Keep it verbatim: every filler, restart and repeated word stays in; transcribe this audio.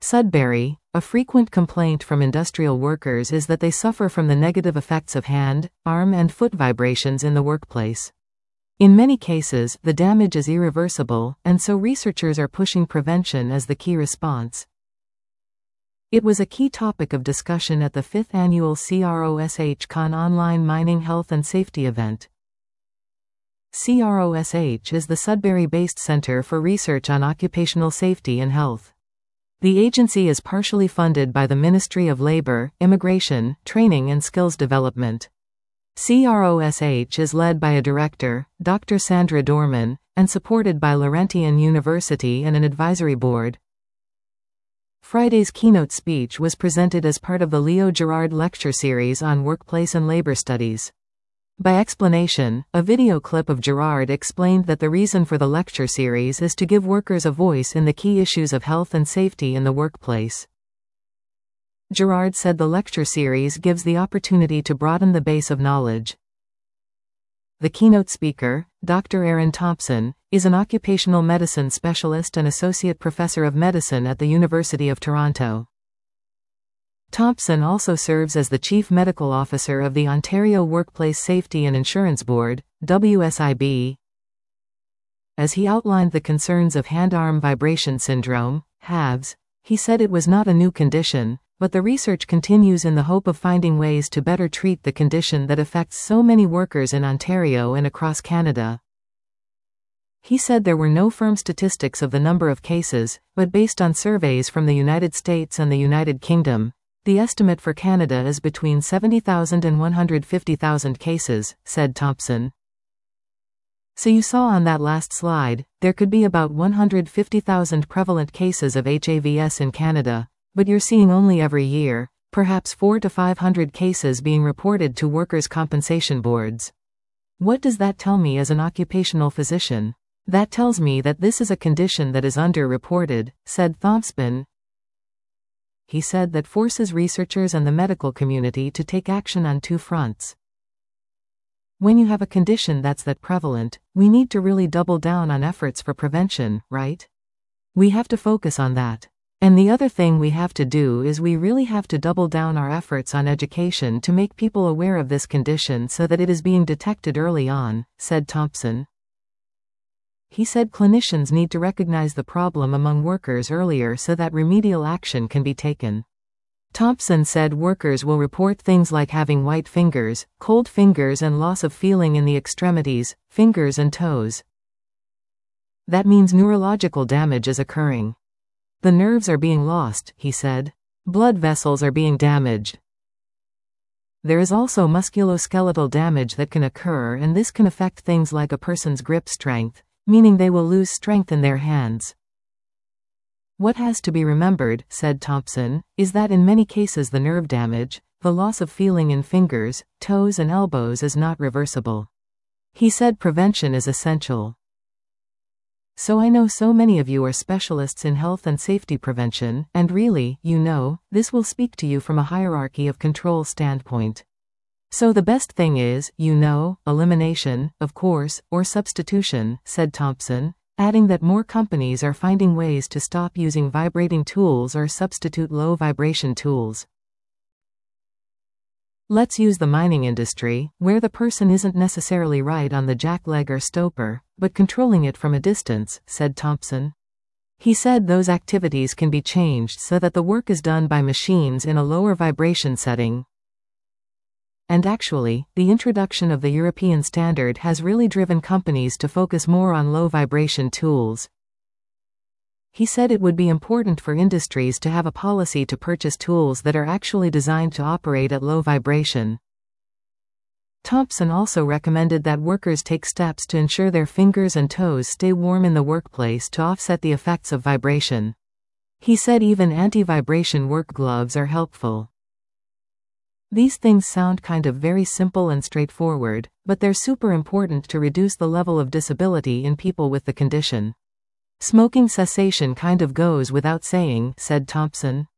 Sudbury, a frequent complaint from industrial workers is that they suffer from the negative effects of hand, arm and foot vibrations in the workplace. In many cases, the damage is irreversible, and so researchers are pushing prevention as the key response. It was a key topic of discussion at the fifth annual CROSHCon online mining health and safety event. CROSH is the Sudbury-based Center for Research on Occupational Safety and Health. The agency is partially funded by the Ministry of Labor, Immigration, Training and Skills Development. CROSH is led by a director, Doctor Sandra Dorman, and supported by Laurentian University and an advisory board. Friday's keynote speech was presented as part of the Leo Gerard Lecture Series on Workplace and Labor Studies. By explanation, a video clip of Gerard explained that the reason for the lecture series is to give workers a voice in the key issues of health and safety in the workplace. Gerard said the lecture series gives the opportunity to broaden the base of knowledge. The keynote speaker, Doctor Aaron Thompson, is an occupational medicine specialist and associate professor of medicine at the University of Toronto. Thompson also serves as the Chief Medical Officer of the Ontario Workplace Safety and Insurance Board, W S I B. As he outlined the concerns of hand-arm vibration syndrome, H A V S, he said it was not a new condition, but the research continues in the hope of finding ways to better treat the condition that affects so many workers in Ontario and across Canada. He said there were no firm statistics of the number of cases, but based on surveys from the United States and the United Kingdom, the estimate for Canada is between seventy thousand and one hundred fifty thousand cases, said Thompson. So you saw on that last slide, there could be about one hundred fifty thousand prevalent cases of H A V S in Canada, but you're seeing only every year, perhaps four to five hundred cases being reported to workers' compensation boards. What does that tell me as an occupational physician? That tells me that this is a condition that is under-reported, said Thompson. He said that forces researchers and the medical community to take action on two fronts. When you have a condition that's that prevalent, we need to really double down on efforts for prevention, right? We have to focus on that. And the other thing we have to do is we really have to double down our efforts on education to make people aware of this condition so that it is being detected early on, said Thompson. He said clinicians need to recognize the problem among workers earlier so that remedial action can be taken. Thompson said workers will report things like having white fingers, cold fingers and loss of feeling in the extremities, fingers and toes. That means neurological damage is occurring. The nerves are being lost, he said. Blood vessels are being damaged. There is also musculoskeletal damage that can occur, and this can affect things like a person's grip strength, meaning they will lose strength in their hands. What has to be remembered, said Thompson, is that in many cases the nerve damage, the loss of feeling in fingers, toes and elbows is not reversible. He said prevention is essential. So I know so many of you are specialists in health and safety prevention, and really, you know, this will speak to you from a hierarchy of control standpoint. So the best thing is, you know, elimination, of course, or substitution, said Thompson, adding that more companies are finding ways to stop using vibrating tools or substitute low vibration tools. Let's use the mining industry, where the person isn't necessarily right on the jackleg or stopper, but controlling it from a distance, said Thompson. He said those activities can be changed so that the work is done by machines in a lower vibration setting. And actually, the introduction of the European standard has really driven companies to focus more on low vibration tools. He said it would be important for industries to have a policy to purchase tools that are actually designed to operate at low vibration. Thompson also recommended that workers take steps to ensure their fingers and toes stay warm in the workplace to offset the effects of vibration. He said even anti-vibration work gloves are helpful. These things sound kind of very simple and straightforward, but they're super important to reduce the level of disability in people with the condition. Smoking cessation kind of goes without saying, said Thompson.